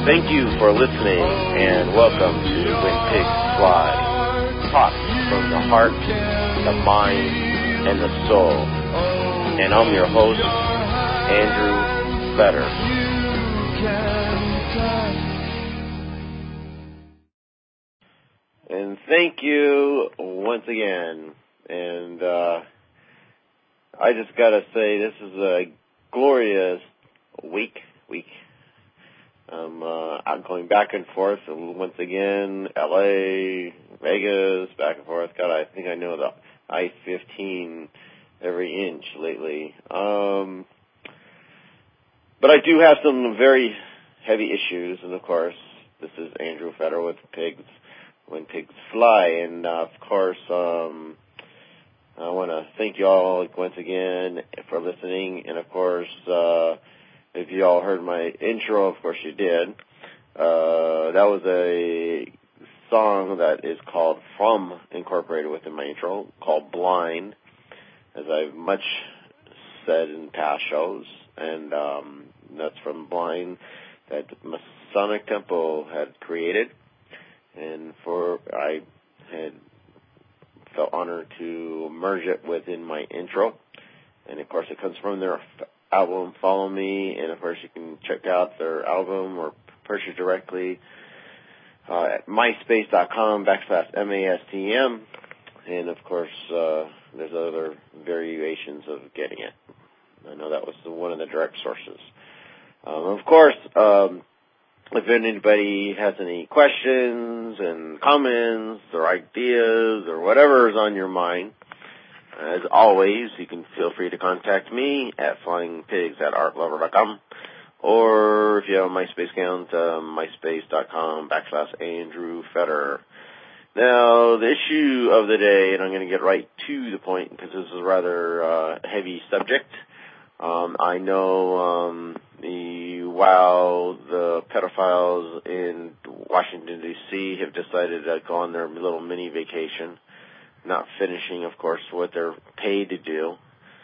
Thank you for listening, and welcome to When Pigs Fly. Talk from the heart, the mind, and the soul. And I'm your host, Andrew Fetter. And thank you once again. And I just got to say, this is a glorious week. I'm going back and forth, and once again, LA, Vegas, back and forth. God, I think I know the I-15 every inch lately. But I do have some very heavy issues, and of course, this is Andrew Fetter with Pigs When Pigs Fly, and of course, I want to thank you all once again for listening, and of course, if you all heard my intro, of course you did. That was a song that is called From, incorporated within my intro, called Blind, as I've much said in past shows. And that's from Blind that Masonic Temple had created. And I had felt honored to merge it within my intro. And of course it comes from their album Follow Me, and of course you can check out their album or purchase directly at myspace.com/MASTM, and of course there's other variations of getting it. I know that was one of the direct sources. Of course, if anybody has any questions and comments or ideas or whatever is on your mind, as always, you can feel free to contact me at flyingpigs@artlover.com, or if you have a MySpace account, myspace.com/Andrew Fetter. Now, the issue of the day, and I'm going to get right to the point because this is a rather heavy subject. I know while the pedophiles in Washington, D.C. have decided to go on their little mini vacation, not finishing, of course, what they're paid to do.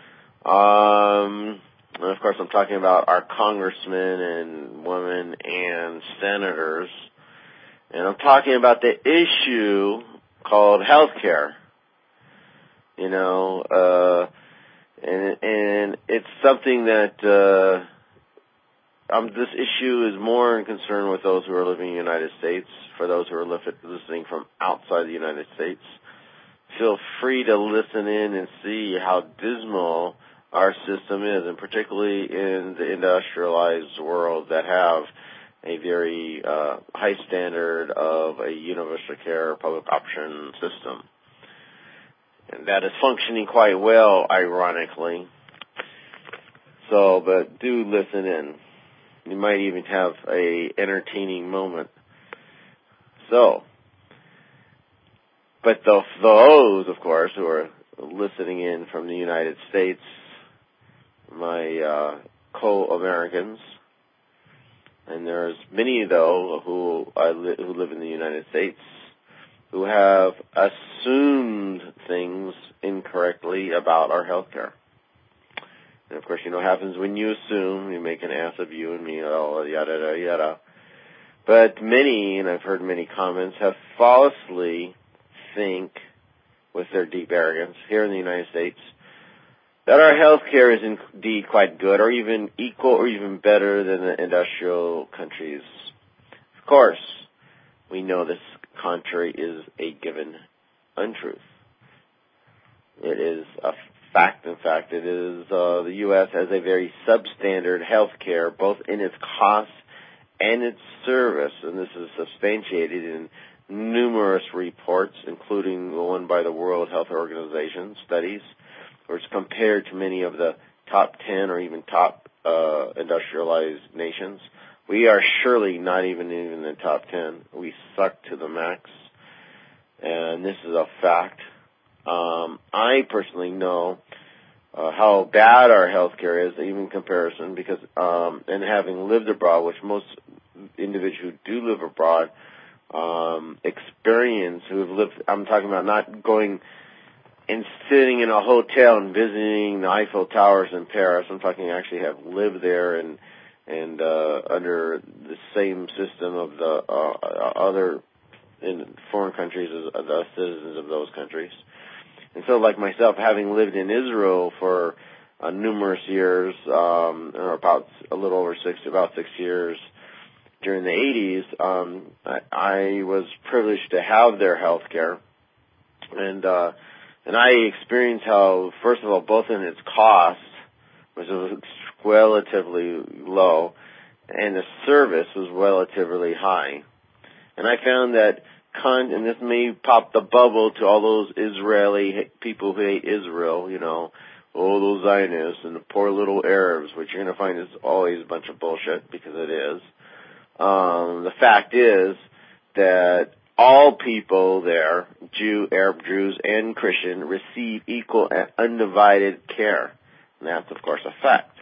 And of course, I'm talking about our congressmen and women and senators. And I'm talking about the issue called health care. And it's something that this issue is more in concern with those who are living in the United States. For those who are listening from outside the United States, feel free to listen in and see how dismal our system is, and particularly in the industrialized world that have a very high standard of a universal care public option system. And that is functioning quite well, ironically. But do listen in. You might even have a entertaining moment. But those, of course, who are listening in from the United States, my co-Americans, and there's many, though, who live in the United States, who have assumed things incorrectly about our health care. And, of course, what happens when you assume, you make an ass of you and me, yada, yada, yada. But many, and I've heard many comments, have falsely think, with their deep arrogance, here in the United States, that our health care is indeed quite good, or even equal, or even better than the industrial countries. Of course, we know this contrary is a given untruth. It is a fact. In fact, it is the U.S. has a very substandard health care, both in its cost and its service, and this is substantiated in numerous reports, including the one by the World Health Organization studies, where it's compared to many of the top 10 or even top industrialized nations. We are surely not even in the top 10. We suck to the max, and this is a fact. I personally know how bad our health care is, even in comparison, because and having lived abroad, which most individuals who do live abroad experience, who have lived, I'm talking about not going and sitting in a hotel and visiting the Eiffel Towers in Paris. I'm talking actually have lived there and and under the same system of the other in foreign countries as the citizens of those countries. And so, like myself, having lived in Israel for numerous years, or about a little over about 6 years during the 80s, I was privileged to have their health care. And I experienced how, first of all, both in its cost, which was relatively low, and the service was relatively high. And I found that, and this may pop the bubble to all those Israeli people who hate Israel, all those Zionists and the poor little Arabs, which you're going to find is always a bunch of bullshit, because it is. The fact is that all people there, Arab Jews and Christian, receive equal and undivided care. And that's, of course, a fact.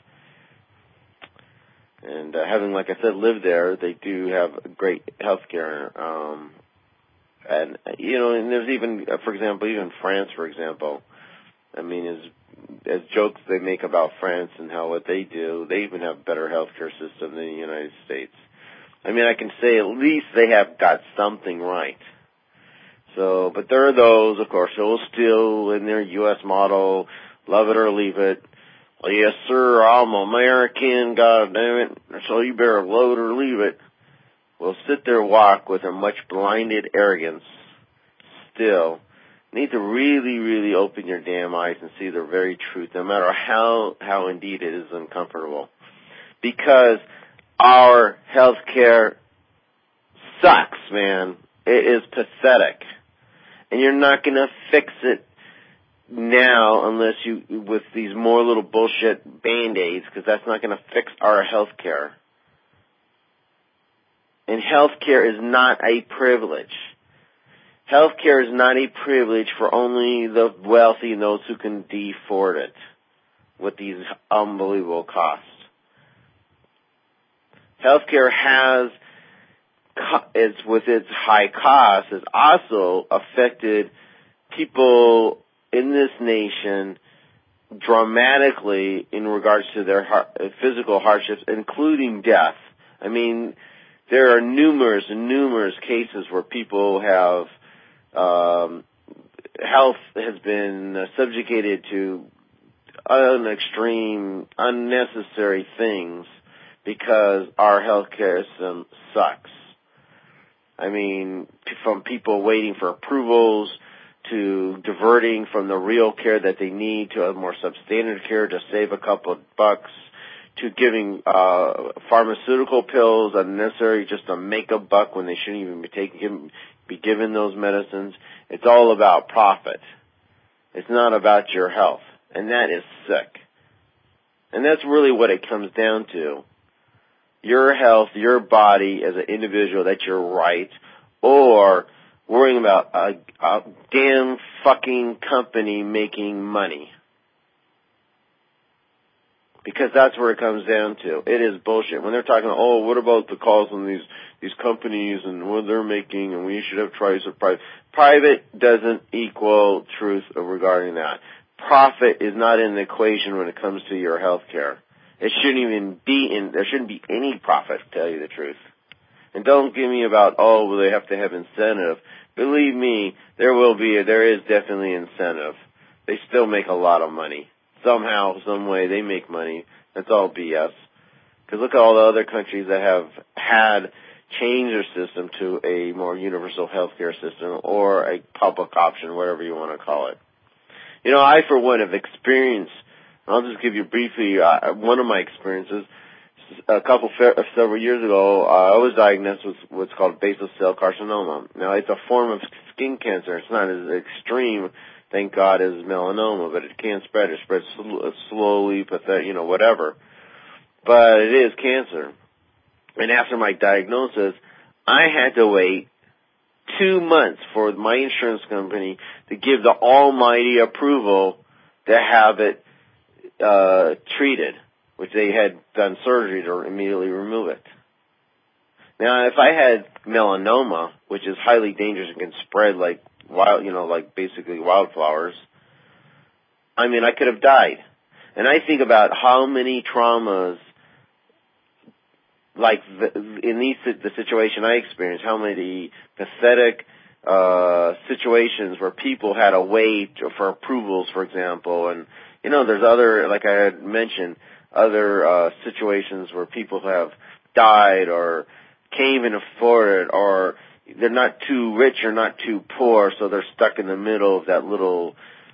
And having, like I said, lived there, they do have great health care. And there's even, for example, even France, for example. I mean, as jokes they make about France and what they do, they even have a better health care system than the United States. I mean, I can say at least they have got something right. So, but there are those, of course, who will still, in their U.S. model, love it or leave it. Well, yes, sir, I'm American, God damn it, so you better love it or leave it. Will sit there walk with a much blinded arrogance still. You need to really, really open your damn eyes and see the very truth, no matter how indeed it is uncomfortable. Because our health care sucks, man. It is pathetic. And you're not going to fix it now unless with these more little bullshit Band-Aids, because that's not going to fix our health care. And health care is not a privilege. Health care is not a privilege for only the wealthy and those who can afford it with these unbelievable costs. Healthcare with its high cost, has also affected people in this nation dramatically in regards to their physical hardships, including death. I mean, there are numerous cases where people have health has been subjugated to extreme, unnecessary things because our healthcare system sucks. I mean, from people waiting for approvals to diverting from the real care that they need to a more substandard care to save a couple of bucks, to giving pharmaceutical pills unnecessary just to make a buck when they shouldn't even be given those medicines. It's all about profit. It's not about your health, and that is sick. And that's really what it comes down to. Your health, your body as an individual, that's your right, or worrying about a damn fucking company making money. Because that's where it comes down to. It is bullshit. When they're talking, what about the calls on these companies and what they're making, and we should have choice of private. Private doesn't equal truth regarding that. Profit is not in the equation when it comes to your health care. It shouldn't even be there shouldn't be any profit, to tell you the truth. And don't give me about, they have to have incentive. Believe me, there is definitely incentive. They still make a lot of money. Somehow, some way, they make money. That's all BS. Because look at all the other countries that have had changed their system to a more universal healthcare system or a public option, whatever you want to call it. I, for one, have experienced, I'll just give you briefly one of my experiences. Several years ago, I was diagnosed with what's called basal cell carcinoma. Now, it's a form of skin cancer. It's not as extreme, thank God, as melanoma, but it can spread. It spreads slowly, whatever. But it is cancer. And after my diagnosis, I had to wait 2 months for my insurance company to give the almighty approval to have it treated, which they had done surgery to immediately remove it. Now, if I had melanoma, which is highly dangerous and can spread like basically wildflowers, I could have died. And I think about how many traumas the situation I experienced, how many pathetic situations where people had to wait for approvals, for example, and there's other, like I had mentioned, other situations where people have died or can't even afford it, or they're not too rich or not too poor, so they're stuck in the middle of that little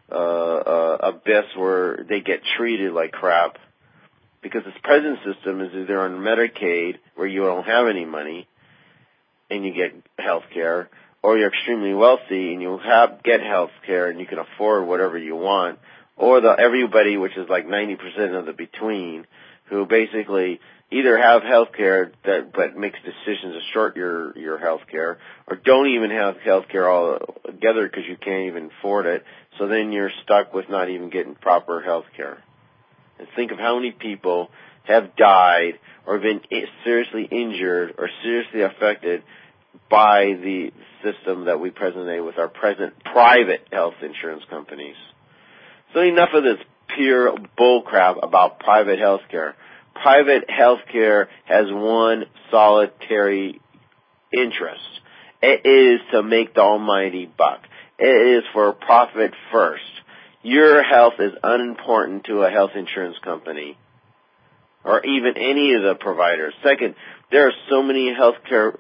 abyss where they get treated like crap. Because this present system is either on Medicaid, where you don't have any money, and you get health care, or you're extremely wealthy and you get health care and you can afford whatever you want, or everybody, which is like 90% of the between, who basically either have health care but makes decisions to short your health care, or don't even have health care altogether because you can't even afford it, so then you're stuck with not even getting proper health care. And think of how many people have died or been seriously injured or seriously affected by the system that we presently with our present private health insurance companies. So enough of this pure bullcrap about private health care. Private health care has one solitary interest. It is to make the almighty buck. It is for profit first. Your health is unimportant to a health insurance company or even any of the providers. Second, there are so many healthcare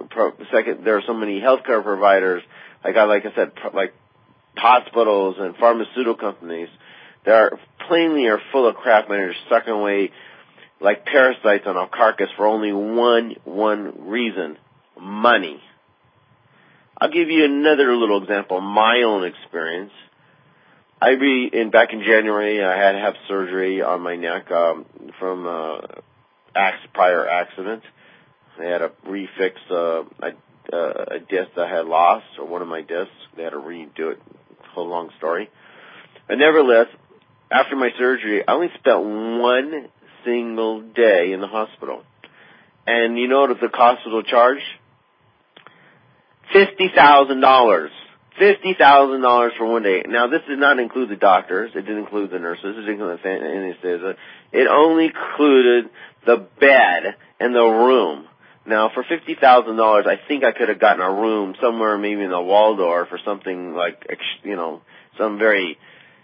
providers, like I said, like hospitals and pharmaceutical companies that are plainly full of crap and are sucking away like parasites on a carcass for only one reason: money. I'll give you another little example, my own experience. Back in January, I had to have surgery on my neck from prior accident. They had to refix a disc that I had lost, or one of my discs. They had to redo it. Whole long story. But nevertheless, after my surgery, I only spent one single day in the hospital. And you know what the hospital charged? $50,000. $50,000 for one day. Now, this did not include the doctors. It didn't include the nurses. It didn't include the anesthesia. It only included the bed and the room. Now, for $50,000, I think I could have gotten a room somewhere, maybe in the Waldorf or something like, some very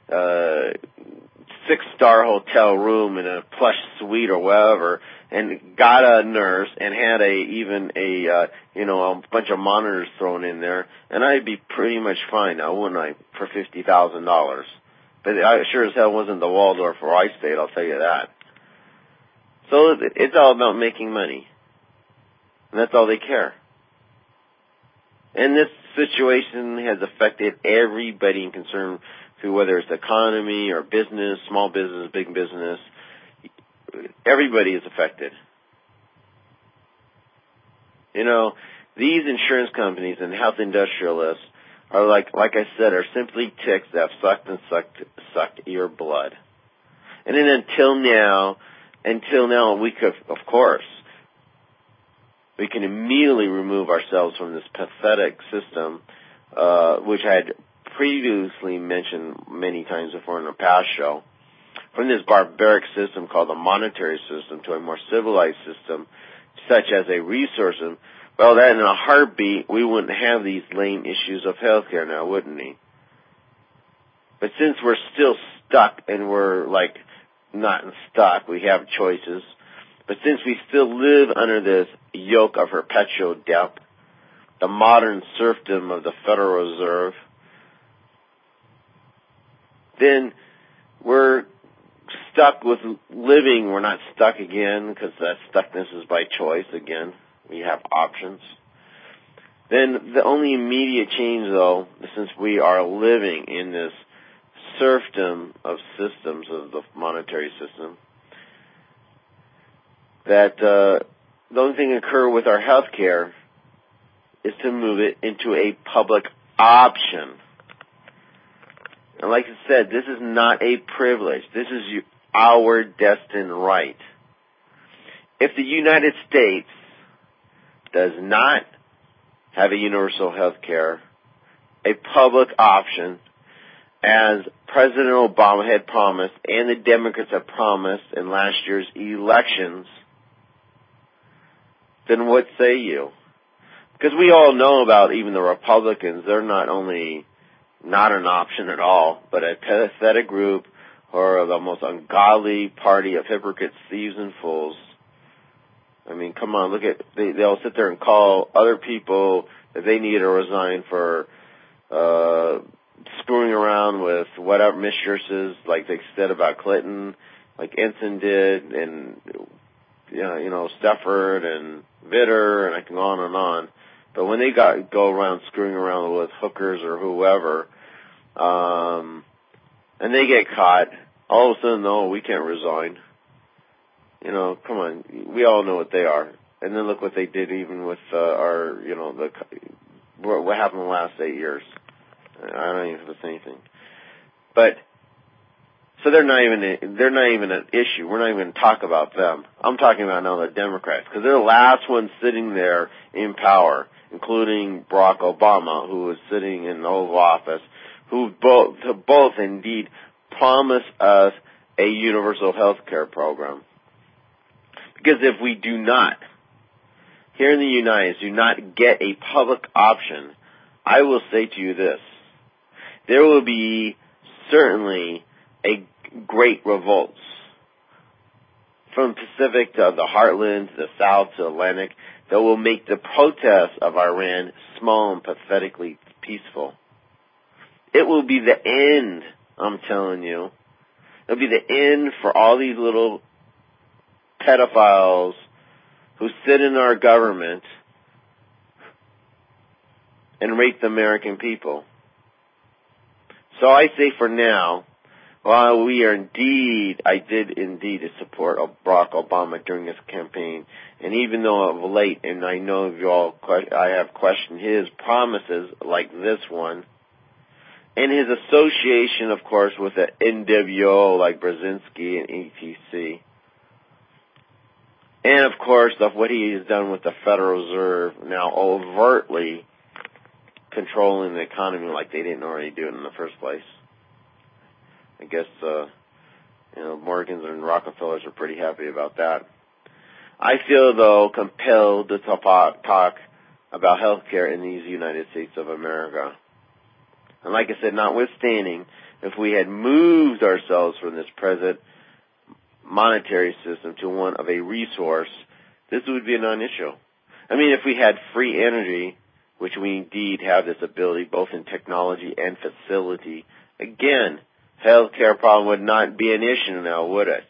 six-star hotel room in a plush suite or whatever, and got a nurse and had a bunch of monitors thrown in there, and I'd be pretty much fine now, wouldn't I, for $50,000? But I sure as hell wasn't the Waldorf where I stayed, I'll tell you that. So it's all about making money. And that's all they care. And this situation has affected everybody in concern, through whether it's the economy or business, small business, big business. Everybody is affected. These insurance companies and health industrialists are like I said, are simply ticks that have sucked your blood. And then until now, we could, of course, we can immediately remove ourselves from this pathetic system, which I had previously mentioned many times before in a past show, from this barbaric system called the monetary system to a more civilized system, such as a resource system. Well, then in a heartbeat, we wouldn't have these lame issues of healthcare now, wouldn't we? But since we're still stuck, and we're not stuck, we have choices. But since we still live under this yoke of perpetual debt, the modern serfdom of the Federal Reserve, then we're stuck with living. We're not stuck again, because that stuckness is by choice again. We have options. Then the only immediate change, though, since we are living in this serfdom of systems of the monetary system, that the only thing that occur with our health care is to move it into a public option. And like I said, this is not a privilege. This is our destined right. If the United States does not have a universal health care, a public option, as President Obama had promised and the Democrats have promised in last year's elections, then what say you? Because we all know about even the Republicans. They're not only not an option at all, but a pathetic group or the most ungodly party of hypocrites, thieves, and fools. I mean, come on, look at, they'll sit there and call other people that they need to resign for screwing around with whatever mistresses, like they said about Clinton, like Ensign did, and, Stafford and Vitter, and I can go on and on. But when they go around screwing around with hookers or whoever, and they get caught, all of a sudden, no, we can't resign. Come on, we all know what they are. And then look what they did even with what happened in the last 8 years. I don't even have to say anything. But so they're not even an issue. We're not even going to talk about them. I'm talking about now the Democrats, because they're the last ones sitting there in power, including Barack Obama, who was sitting in the Oval Office, who both indeed promised us a universal health care program. Because if we do not, here in the United States, do not get a public option, I will say to you this: there will be certainly a great revolts from Pacific to the Heartland, to the South, to Atlantic, that will make the protests of Iran small and pathetically peaceful. It will be the end, I'm telling you. It'll be the end for all these little pedophiles who sit in our government and rape the American people. So I say for now, while I did indeed support Barack Obama during this campaign, and even though of late, and I know I have questioned his promises like this one, and his association, of course, with the NWO like Brzezinski and ETC, and of course of what he has done with the Federal Reserve, now overtly controlling the economy like they didn't already do it in the first place. I guess, Morgans and Rockefellers are pretty happy about that. I feel, though, compelled to talk about health care in these United States of America. And like I said, notwithstanding, if we had moved ourselves from this present monetary system to one of a resource, this would be a non-issue. I mean, if we had free energy, which we indeed have this ability both in technology and facility, again, healthcare problem would not be an issue now, would it?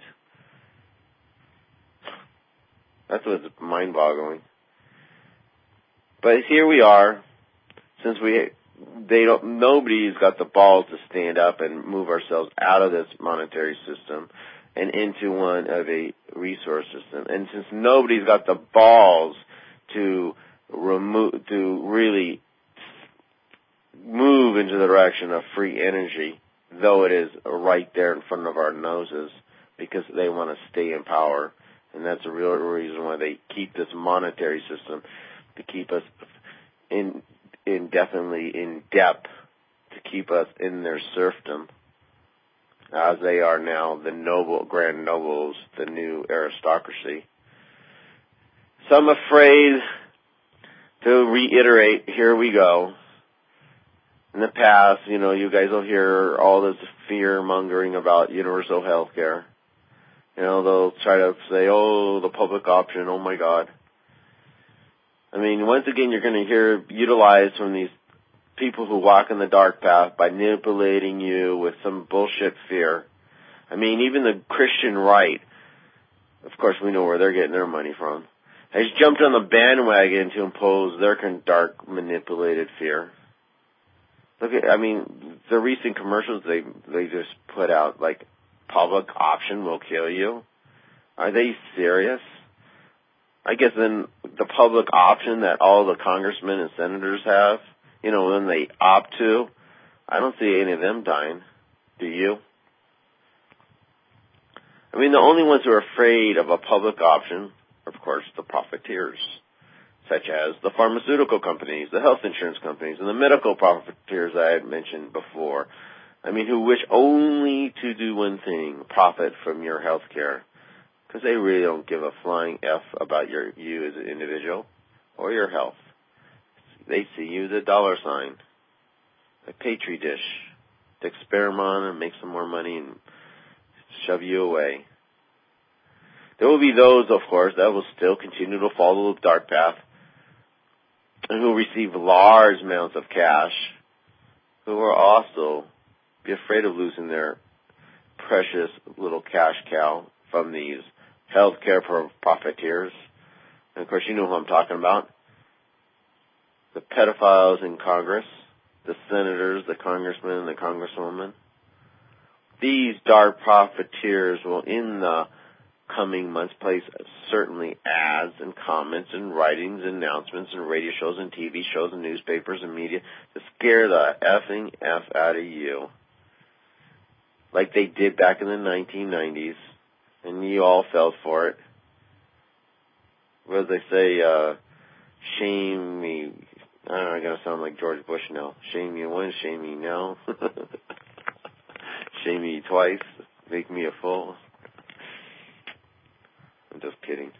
That's what's mind-boggling. But here we are, since nobody's got the balls to stand up and move ourselves out of this monetary system and into one of a resource system. And since nobody's got the balls to really move into the direction of free energy, though it is right there in front of our noses, because they want to stay in power. And that's the real reason why they keep this monetary system, to keep us indefinitely in debt, to keep us in their serfdom, as they are now the grand nobles, the new aristocracy. So I'm afraid to reiterate, here we go. In the past, you guys will hear all this fear-mongering about universal health care. They'll try to say, the public option, oh my God. I mean, once again, you're going to hear utilized from these people who walk in the dark path by manipulating you with some bullshit fear. I mean, even the Christian right, of course we know where they're getting their money from, has jumped on the bandwagon to impose their dark, manipulated fear. Look at, the recent commercials they just put out, like, public option will kill you. Are they serious? I guess then the public option that all the congressmen and senators have, when they opt to, I don't see any of them dying. Do you? The only ones who are afraid of a public option are, of course, the profiteers, such as the pharmaceutical companies, the health insurance companies, and the medical profiteers I had mentioned before. Who wish only to do one thing, profit from your health care. because they really don't give a flying F about you as an individual or your health. They see you as a dollar sign, a petri dish to experiment on and make some more money and shove you away. There will be those, of course, that will still continue to follow the dark path and who will receive large amounts of cash, who will also be afraid of losing their precious little cash cow from these healthcare profiteers. And, of course, you know who I'm talking about. The pedophiles in Congress, the senators, the congressmen, the congresswomen. These dark profiteers will, in the coming months, place certainly ads and comments and writings and announcements and radio shows and TV shows and newspapers and media to scare the effing F out of you, like they did back in the 1990s, and you all fell for it. What do they say? Shame me. I don't know, I'm going to sound like George Bush now. Shame me once, shame me now. Shame me twice, make me a fool. I'm just kidding.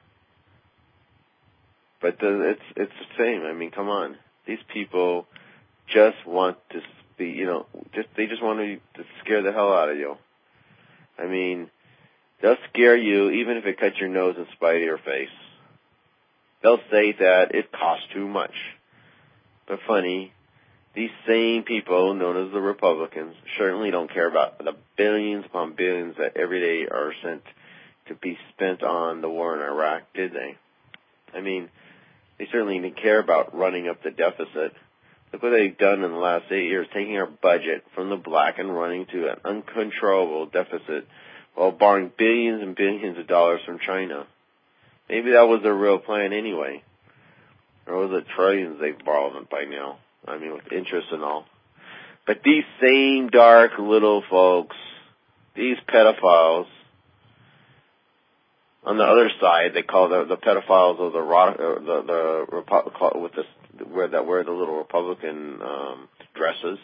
But it's the same. I mean, come on. These people just want to be, they just want to scare the hell out of you. I mean, they'll scare you even if it cuts your nose in spite of your face. They'll say that it costs too much. But funny, these same people, known as the Republicans, certainly don't care about the billions upon billions that every day are sent to be spent on the war in Iraq, did they? I mean, they certainly didn't care about running up the deficit. Look what they've done in the last 8 years, taking our budget from the black and running to an uncontrollable deficit while borrowing billions and billions of dollars from China. Maybe that was their real plan anyway. Or was it trillions they've borrowed by now? I mean, with interest and all. But these same dark little folks, these pedophiles, on the other side, they call the pedophiles of that wear the little Republican dresses,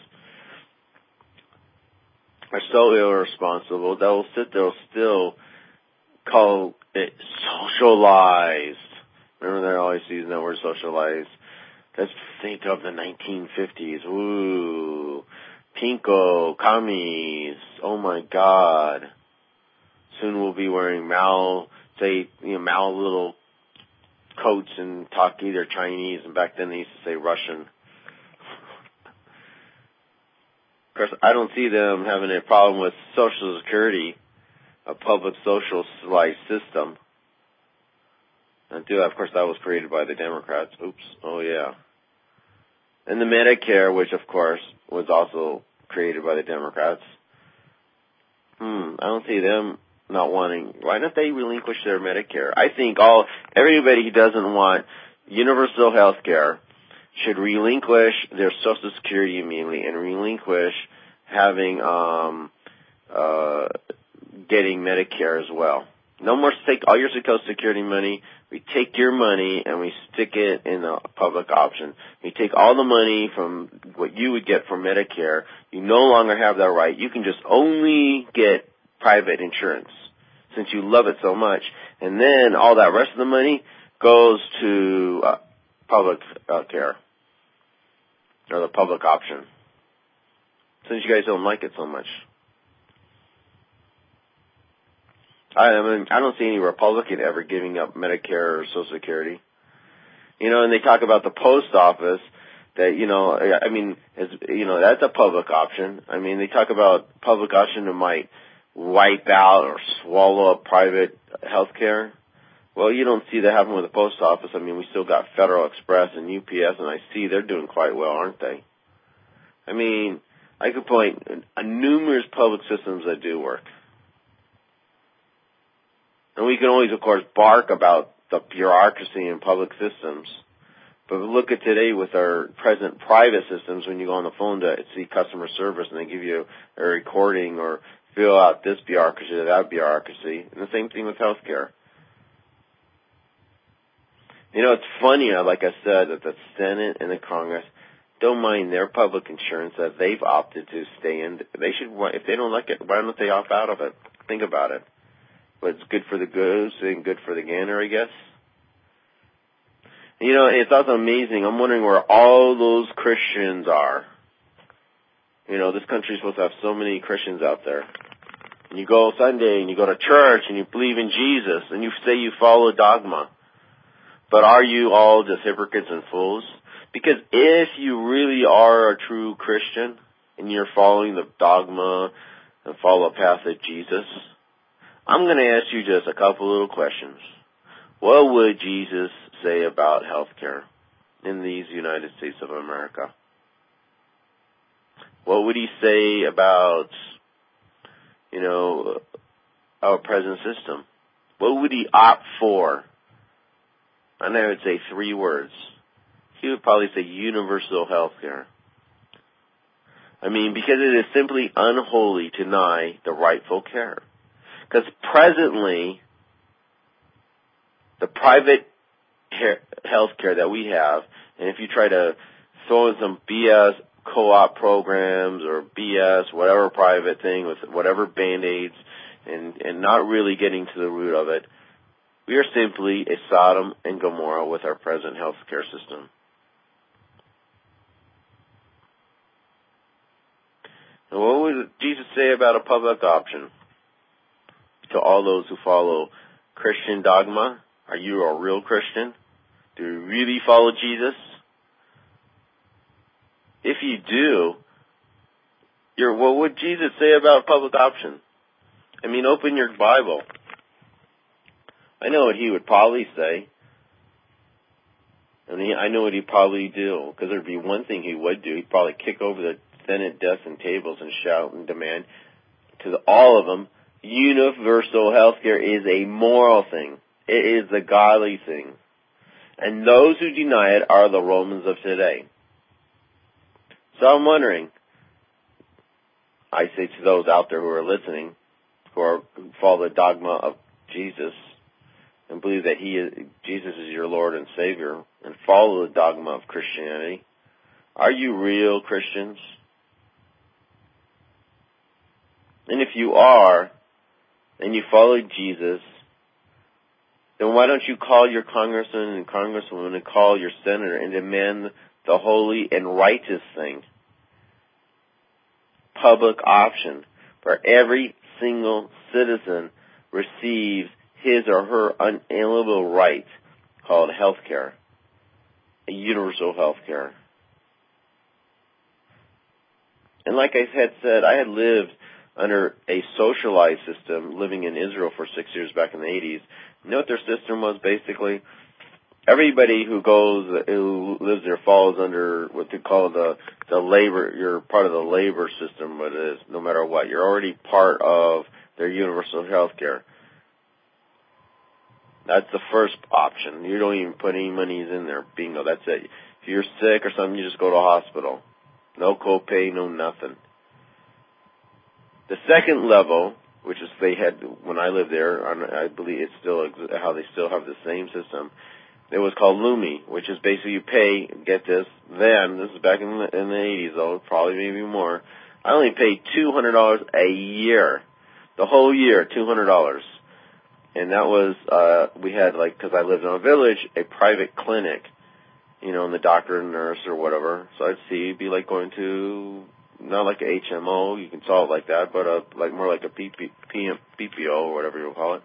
are so irresponsible that will sit there, will still call it socialized. Remember, they're always using that word, socialized. Let's think of the 1950s. Ooh, pinko, commies. Oh my God. Soon we'll be wearing Mao little coats and talk either Chinese, and back then they used to say Russian. Of course, I don't see them having a problem with Social Security, a public socialized system. Of course, that was created by the Democrats. Oops. Oh, yeah. And the Medicare, which, of course, was also created by the Democrats. I don't see them not wanting. Why don't they relinquish their Medicare? I think everybody who doesn't want universal health care should relinquish their Social Security immediately and relinquish having getting Medicare as well. No more take all your Social Security money. We take your money and we stick it in a public option. We take all the money from what you would get from Medicare. You no longer have that right. You can just only get private insurance since you love it so much. And then all that rest of the money goes to public care or the public option since you guys don't like it so much. I don't see any Republican ever giving up Medicare or Social Security. And they talk about the post office that, that's a public option. I mean, they talk about public option that might wipe out or swallow up private health care. Well, you don't see that happen with the post office. I mean, we still got Federal Express and UPS, and I see they're doing quite well, aren't they? I mean, I could point numerous public systems that do work. And we can always, of course, bark about the bureaucracy in public systems. But look at today with our present private systems, when you go on the phone to see customer service and they give you a recording or fill out this bureaucracy or that bureaucracy. And the same thing with healthcare. It's funny, like I said, that the Senate and the Congress don't mind their public insurance that they've opted to stay in. They should, if they don't like it, why don't they opt out of it? Think about it. What's good for the goose and good for the gander, I guess. You know, it's also amazing. I'm wondering where all those Christians are. You know, this country's supposed to have so many Christians out there. And you go Sunday and you go to church and you believe in Jesus and you say you follow dogma. But are you all just hypocrites and fools? Because if you really are a true Christian and you're following the dogma and follow the path of Jesus, I'm going to ask you just a couple little questions. What would Jesus say about health care in these United States of America? What would he say about, you know, our present system? What would he opt for? And I would say 3 words. He would probably say universal health care. I mean, because it is simply unholy to deny the rightful care. Because presently, the private health care that we have, and if you try to throw in some BS co-op programs or BS, whatever private thing with whatever Band-Aids and not really getting to the root of it, we are simply a Sodom and Gomorrah with our present health care system. And what would Jesus say about a public option? To all those who follow Christian dogma, are you a real Christian? Do you really follow Jesus? If you do, what would Jesus say about public option? I mean, open your Bible. I know what he would probably say. And I know what he'd probably do, because there'd be one thing he would do. He'd probably kick over the Senate desks and tables and shout and demand to all of them, universal health care is a moral thing. It is the godly thing. And those who deny it are the Romans of today. So I'm wondering, I say to those out there who are listening, who follow the dogma of Jesus and believe that Jesus is your Lord and Savior and follow the dogma of Christianity, are you real Christians? And if you are, and you follow Jesus, then why don't you call your congressman and congresswoman and call your senator and demand the holy and righteous thing? Public option, where every single citizen receives his or her unalienable right called health care, a universal health care. And like I had said, I had lived under a socialized system, living in Israel for 6 years back in the 80s. You know what their system was basically? Everybody who lives there falls under what they call the labor. You're part of the labor system, but it is no matter what. You're already part of their universal health care. That's the first option. You don't even put any monies in there. Bingo, that's it. If you're sick or something, you just go to a hospital. No copay, no nothing. The second level, which is they had when I lived there, I believe it's still how they still have the same system. It was called Lumi, which is basically you pay. Get this. Then this is back in the 80s, though, probably maybe more. I only paid $200 a year, the whole year, $200, and that was we had because I lived in a village, a private clinic, and the doctor and nurse or whatever. So I'd see it'd be like going to. Not like a HMO, you can saw it like that, but more like a PPO or whatever you'll call it.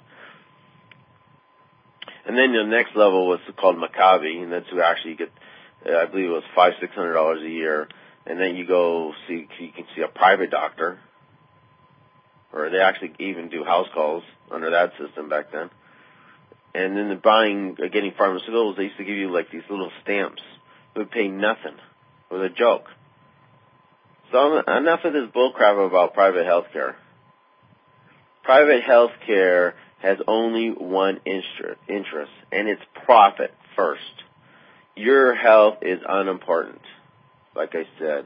And then the next level was called Maccabi, and that's who actually get, I believe it was $500-600 a year. And then you can see a private doctor, or they actually even do house calls under that system back then. And then getting pharmaceuticals, they used to give you these little stamps. It would pay nothing. It was a joke. So enough of this bullcrap about private health care. Private health care has only one interest, and it's profit first. Your health is unimportant, like I said.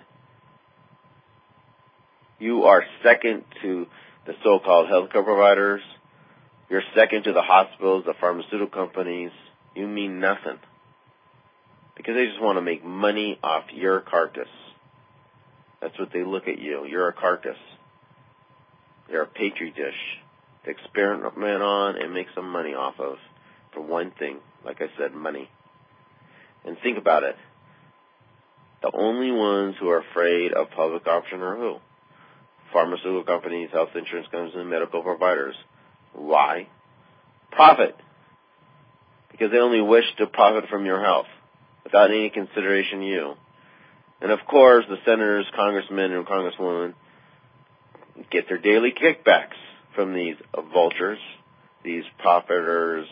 You are second to the so-called healthcare providers. You're second to the hospitals, the pharmaceutical companies. You mean nothing. Because they just want to make money off your carcass. That's what they look at you. You're a carcass. You're a petri dish. to experiment on and make some money off of. For one thing, like I said, money. And think about it. The only ones who are afraid of public option are who? Pharmaceutical companies, health insurance companies, and medical providers. Why? Profit. Because they only wish to profit from your health without any consideration of you. And of course, the senators, congressmen, and congresswomen get their daily kickbacks from these vultures, these profiteers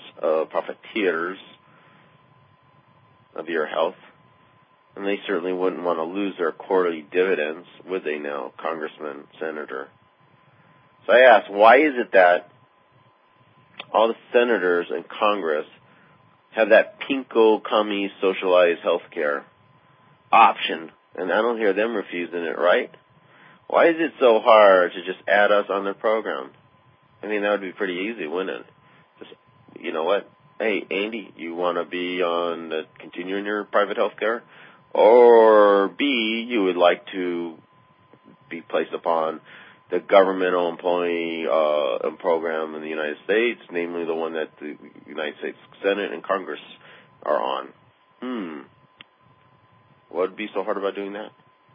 of your health. And they certainly wouldn't want to lose their quarterly dividends, would they now, congressman, senator? So I ask, why is it that all the senators in Congress have that pinko commie socialized health care option, and I don't hear them refusing it, right? Why is it so hard to just add us on their program? I mean, that would be pretty easy, wouldn't it? Just, you know what? Hey, Andy, you want to be on continuing your private health care? Or B, you would like to be placed upon the governmental employee program in the United States, namely the one that the United States Senate and Congress are on. What would be so hard about doing that?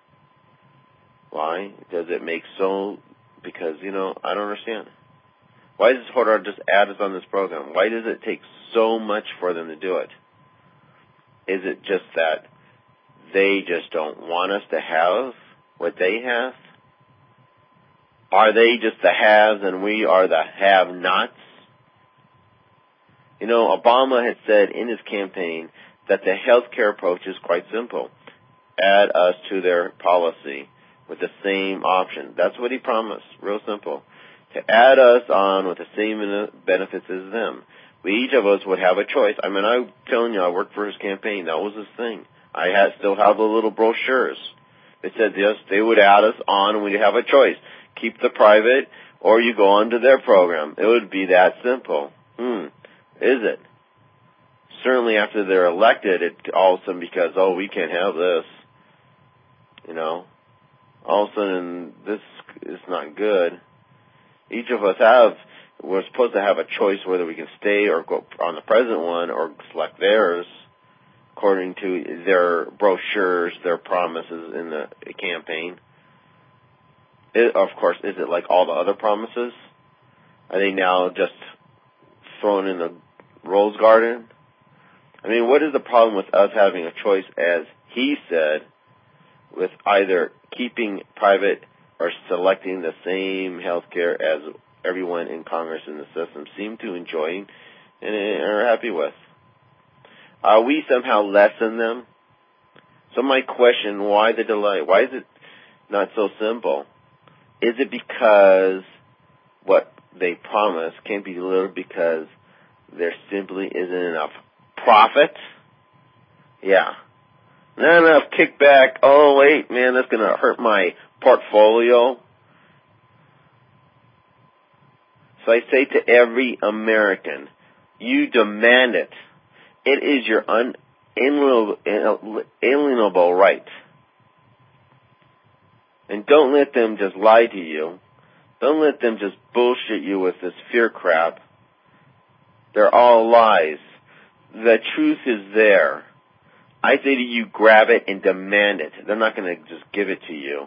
Why? Does it make so? Because, I don't understand. Why is it so hard to just add us on this program? Why does it take so much for them to do it? Is it just that they just don't want us to have what they have? Are they just the haves and we are the have-nots? Obama had said in his campaign that the health care approach is quite simple. Add us to their policy with the same option. That's what he promised. Real simple. To add us on with the same benefits as them. Each of us would have a choice. I mean, I'm telling you, I worked for his campaign. That was his thing. I still have the little brochures. They said yes, they would add us on and we'd have a choice. Keep the private or you go on to their program. It would be that simple. Is it? Certainly after they're elected, it all of a sudden because, we can't have this. All of a sudden this is not good. Each of us we're supposed to have a choice whether we can stay or go on the present one or select theirs according to their brochures, their promises in the campaign. Of course, is it like all the other promises? Are they now just thrown in the rose garden? I mean, what is the problem with us having a choice, as he said, with either keeping private or selecting the same health care as everyone in Congress and the system seem to enjoy and are happy with? Are we somehow less than them? So my question, why the delay? Why is it not so simple? Is it because what they promise can't be delivered because there simply isn't enough profit? Yeah. Not enough kickback. Oh, wait, man, that's going to hurt my portfolio. So I say to every American, you demand it. It is your unalienable right. And don't let them just lie to you. Don't let them just bullshit you with this fear crap. They're all lies. The truth is there. I say to you, grab it and demand it. They're not going to just give it to you.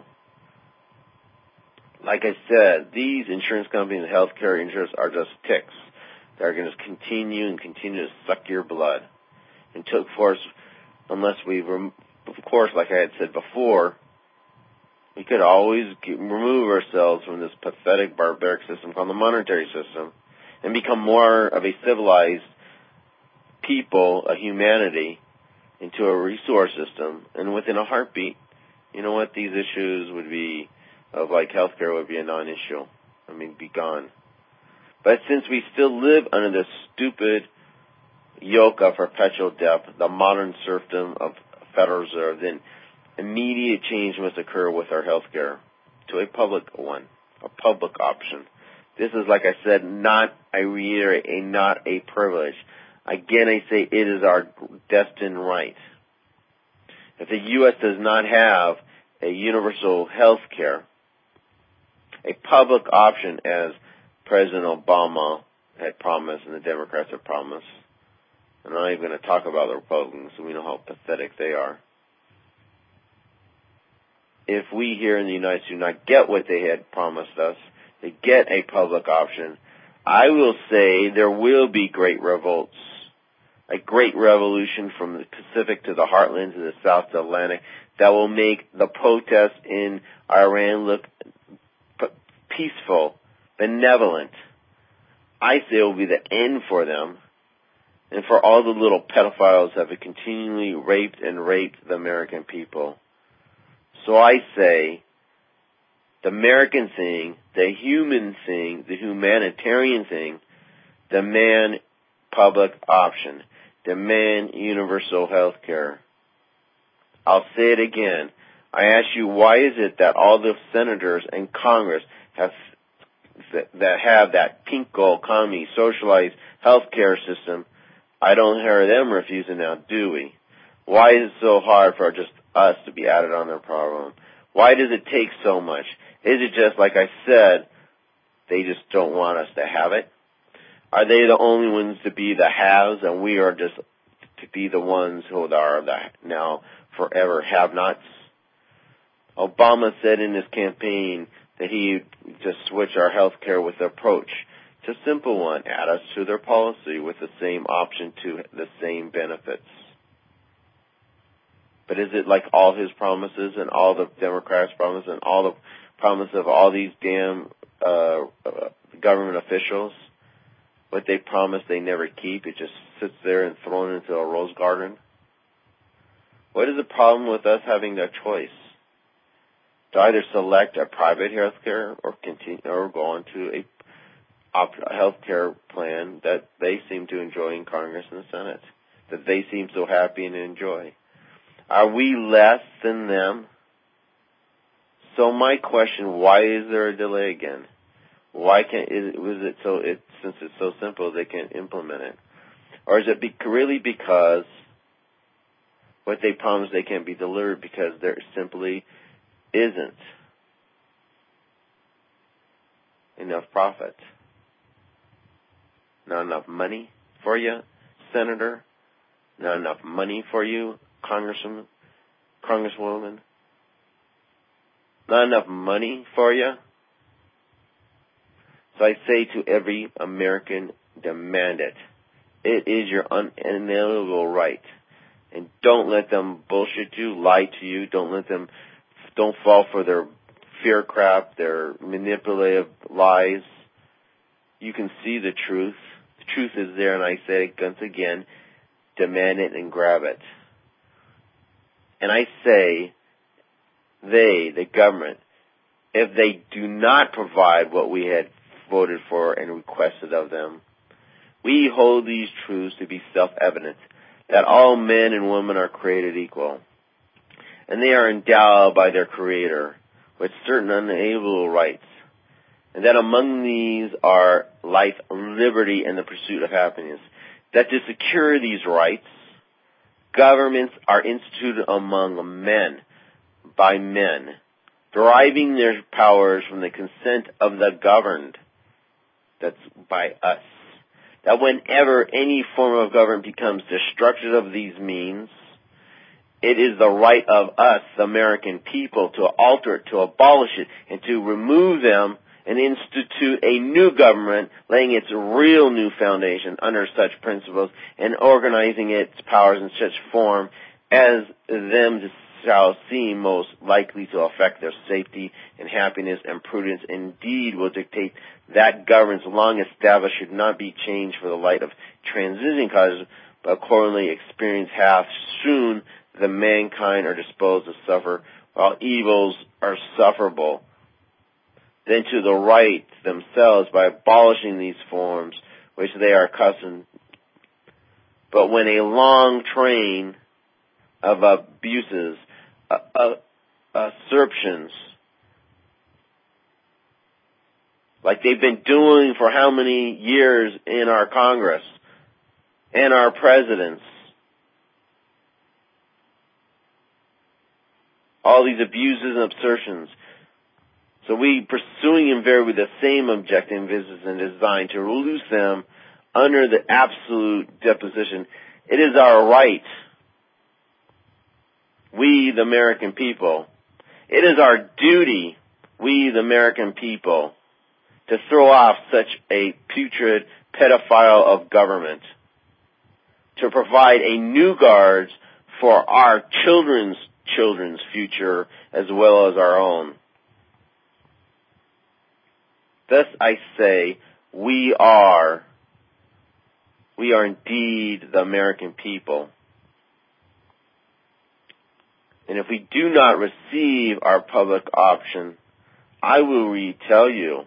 Like I said, these insurance companies and healthcare insurers are just ticks. They're going to continue to suck your blood. Until, of course, unless of course, like I had said before, we could always remove ourselves from this pathetic, barbaric system called the monetary system and become more of a civilized people, a humanity, into a resource system. And within a heartbeat, you know what, these issues would be, of like healthcare would be a non-issue. I mean, be gone. But since we still live under this stupid yoke of perpetual debt, the modern serfdom of Federal Reserve, then immediate change must occur with our health care to a public one, a public option. This is, like I said, I reiterate, not a privilege. Again, I say it is our destined right. If the U.S. does not have a universal health care, a public option as President Obama had promised and the Democrats have promised. I'm not even going to talk about the Republicans, so we know how pathetic they are. If we here in the United States do not get what they had promised us, to get a public option, I will say there will be great revolts, a great revolution from the Pacific to the heartland to the South Atlantic that will make the protests in Iran look peaceful, benevolent. I say it will be the end for them and for all the little pedophiles that have continually raped the American people. So I say the American thing, the human thing, the humanitarian thing, demand public option, demand universal health care. I'll say it again. I ask you, why is it that all the senators in Congress that have that pink gold economy, socialized health care system, I don't hear them refusing now, do we? Why is it so hard for just us to be added on their problem? Why does it take so much? Is it just, like I said, they just don't want us to have it? Are they the only ones to be the haves and we are just to be the ones who are the now forever have-nots? Obama said in his campaign that he'd just switch our health care with the approach. It's a simple one. Add us to their policy with the same option to the same benefits. But is it like all his promises and all the Democrats' promises and all the promise of all these damn government officials? What they promise they never keep. It just sits there and thrown into a rose garden. What is the problem with us having that choice? To either select a private health care or continue or go on to a health care plan that they seem to enjoy in Congress and the Senate, that they seem so happy and enjoy. Are we less than them? So my question, why is there a delay again? Why can't since it's so simple they can't implement it? Or is it really because what they promise they can't be delivered because there simply isn't enough profit? Not enough money for you, Senator? Not enough money for you, Congressman, Congresswoman? Not enough money for you? So I say to every American, demand it. It is your unalienable right. And don't let them bullshit you, lie to you. Don't fall for their fear crap, their manipulative lies. You can see the truth. The truth is there, and I say it once again, demand it and grab it. And I say, the government, if they do not provide what we had voted for and requested of them, we hold these truths to be self-evident, that all men and women are created equal, and they are endowed by their Creator with certain unalienable rights, and that among these are life, liberty, and the pursuit of happiness. That to secure these rights, governments are instituted among men, by men, deriving their powers from the consent of the governed. That's by us. That whenever any form of government becomes destructive of these means, it is the right of us, the American people, to alter it, to abolish it, and to remove them and institute a new government, laying its real new foundation under such principles and organizing its powers in such form as them shall seem most likely to affect their safety and happiness and prudence. Indeed, will dictate that governments long established should not be changed for the light of transiting causes, but accordingly experience hath soon the mankind are disposed to suffer, while evils are sufferable, then to the right themselves by abolishing these forms which they are accustomed. But when a long train of abuses, usurpations, like they've been doing for how many years in our Congress and our presidents, all these abuses and absurtions, So we pursuing in very with the same objective is designed to release them under the absolute deposition. It is our right, we the American people, it is our duty, we the American people, to throw off such a putrid pedophile of government, to provide a new guard for our children's future as well as our own. Thus I say, we are indeed the American people. And if we do not receive our public option, I will retell you,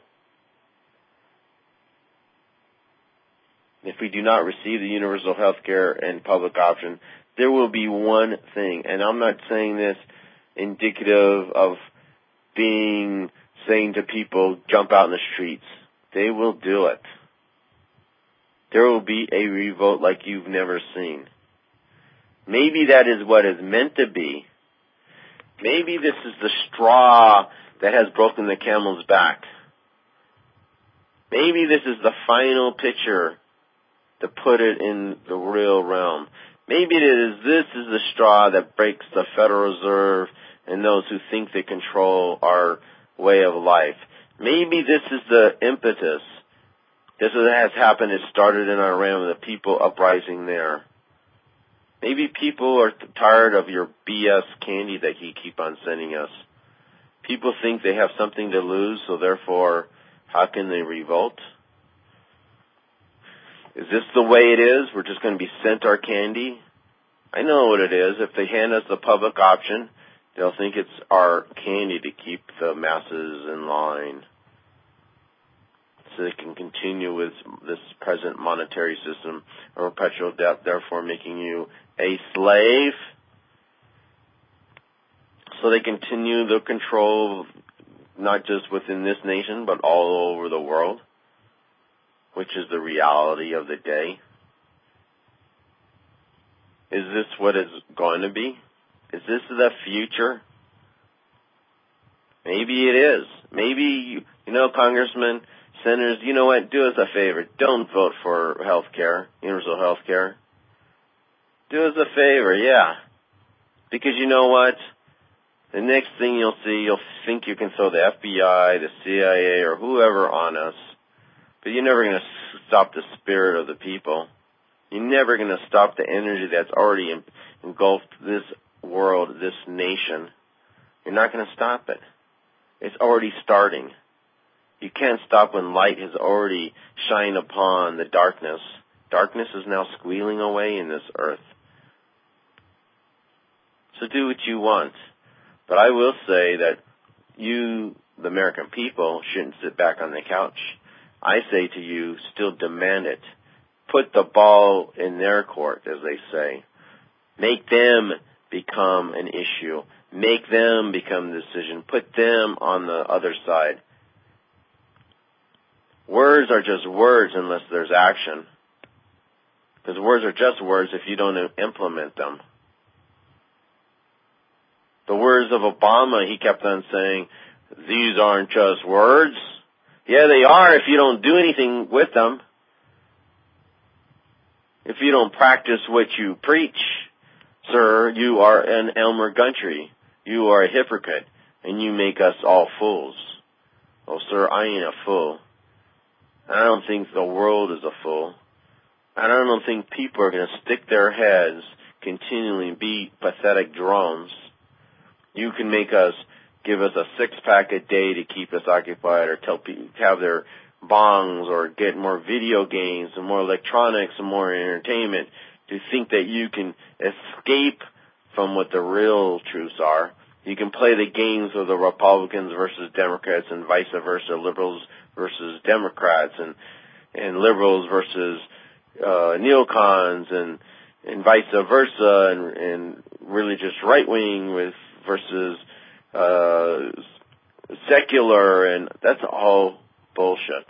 if we do not receive the universal health care and public option, there will be one thing, and I'm not saying this indicative of saying to people, jump out in the streets. They will do it. There will be a revolt like you've never seen. Maybe that is what is meant to be. Maybe this is the straw that has broken the camel's back. Maybe this is the final picture to put it in the real realm. Maybe this is the straw that breaks the Federal Reserve and those who think they control our way of life. Maybe this is the impetus. This has happened. It started in Iran with the people uprising there. Maybe people are tired of your BS candy that you keep on sending us. People think they have something to lose, so therefore, how can they revolt? Is this the way it is? We're just going to be sent our candy? I know what it is. If they hand us the public option, they'll think it's our candy to keep the masses in line, so they can continue with this present monetary system of perpetual debt, therefore making you a slave. So they continue the control not just within this nation, but all over the world, which is the reality of the day. Is this what it's going to be? Is this the future? Maybe it is. Maybe, congressmen, senators, you know what? Do us a favor. Don't vote for health care, universal health care. Do us a favor, yeah. Because you know what? The next thing you'll see, you'll think you can throw the FBI, the CIA, or whoever on us, but you're never going to stop the spirit of the people. You're never going to stop the energy that's already engulfed this world, this nation. You're not going to stop it. It's already starting. You can't stop when light has already shined upon the darkness. Darkness is now squealing away in this earth. So do what you want. But I will say that you, the American people, shouldn't sit back on the couch. I say to you, still demand it. Put the ball in their court, as they say. Make them become an issue. Make them become the decision. Put them on the other side. Words are just words unless there's action. Because words are just words if you don't implement them. The words of Obama, he kept on saying, these aren't just words. Yeah, they are if you don't do anything with them. If you don't practice what you preach, sir, you are an Elmer Gantry. You are a hypocrite, and you make us all fools. Oh, sir, I ain't a fool. I don't think the world is a fool. And I don't think people are going to stick their heads continually and be pathetic drones. You can give us a six-pack a day to keep us occupied, or tell people to have their bongs, or get more video games and more electronics and more entertainment, to think that you can escape from what the real truths are. You can play the games of the Republicans versus Democrats and vice versa, liberals versus Democrats, and liberals versus neocons, and vice versa, and really just right-wing versus secular, and that's all bullshit.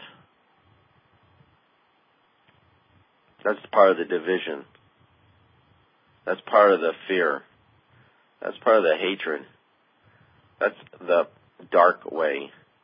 That's part of the division. That's part of the fear. That's part of the hatred. That's the dark way.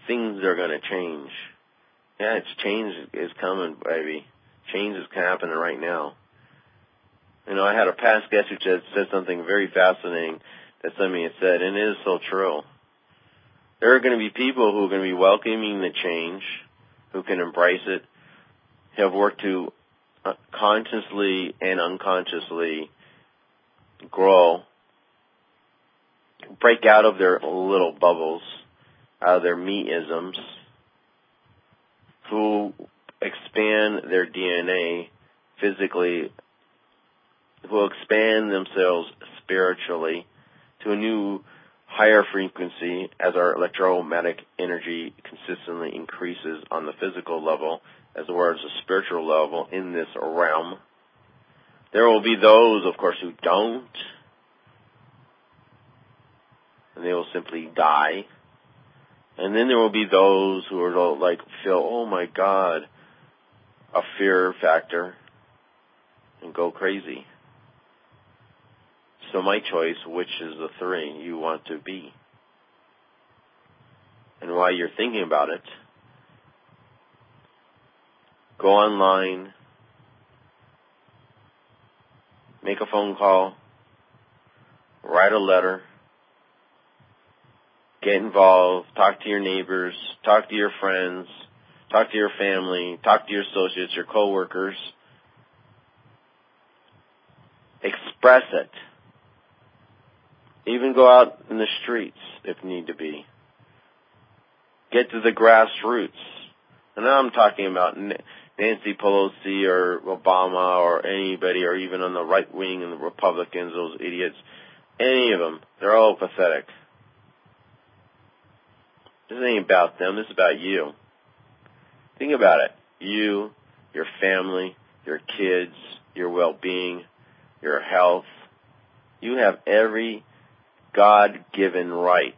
things are going to change. Yeah, change is coming, baby. Change is happening right now. I had a past guest who said something very fascinating that somebody had said, and it is so true. There are going to be people who are going to be welcoming the change, who can embrace it, have worked to consciously and unconsciously grow, break out of their little bubbles, out of their me-isms, who expand their DNA physically, who expand themselves spiritually to a new higher frequency as our electromagnetic energy consistently increases on the physical level as well as the spiritual level in this realm. There will be those, of course, who don't, and they will simply die. And then there will be those who are feel, oh my God, a fear factor, and go crazy. So my choice, which is the three you want to be? And while you're thinking about it, go online, make a phone call, write a letter, get involved, talk to your neighbors, talk to your friends, talk to your family, talk to your associates, your coworkers. Express it. Even go out in the streets if need to be. Get to the grassroots. And now I'm talking about Nancy Pelosi or Obama or anybody, or even on the right wing and the Republicans, those idiots. Any of them. They're all pathetic. This ain't about them. This is about you. Think about it. You, your family, your kids, your well-being, your health. You have every God-given right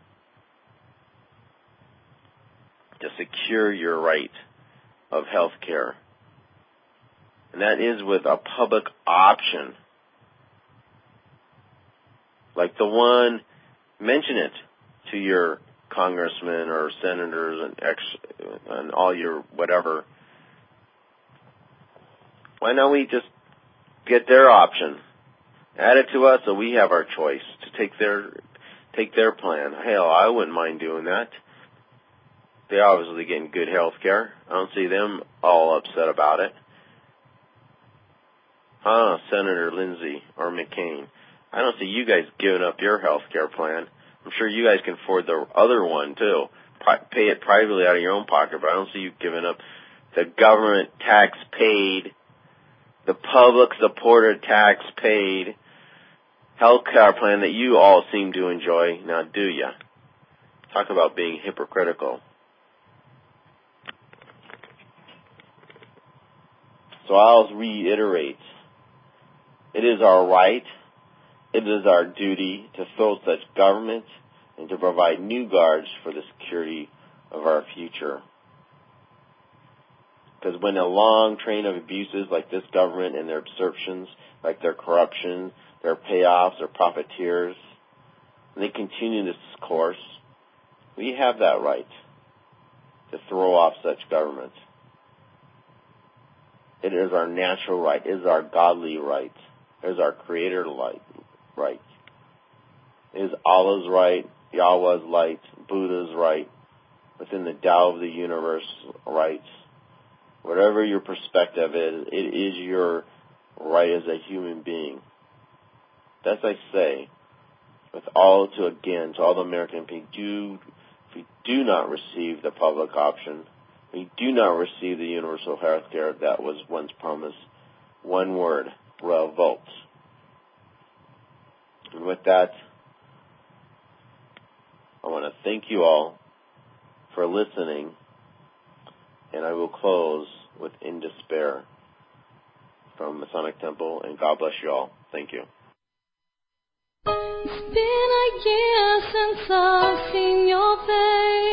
to secure your right of health care. And that is with a public option. Like the one, mention it to your congressmen or senators and all your whatever. Why don't we just get their option? Add it to us so we have our choice to take their plan. Hell, I wouldn't mind doing that. They're obviously getting good health care. I don't see them all upset about it. Senator Lindsey or McCain. I don't see you guys giving up your health care plan. I'm sure you guys can afford the other one, too. Pay it privately out of your own pocket, but I don't see you giving up the government tax-paid, the public-supported tax-paid health care plan that you all seem to enjoy. Now, do ya? Talk about being hypocritical. So I'll reiterate. It is our right, it is our duty to fill such government and to provide new guards for the security of our future. Because when a long train of abuses like this government and their absorptions, like their corruption, their payoffs, their profiteers, and they continue this course, we have that right to throw off such government. It is our natural right. It is our godly right. It is our Creator right. It is Allah's right, Yahweh's right, Buddha's right, within the Tao of the universe right. Whatever your perspective is, it is your right as a human being. That's I say, with all to all the American people, if we do not receive the public option, we do not receive the universal health care that was once promised. One word, revolt. And with that, I want to thank you all for listening, and I will close with In Despair from Masonic Temple, and God bless you all. Thank you. It's been a year since I've seen your face.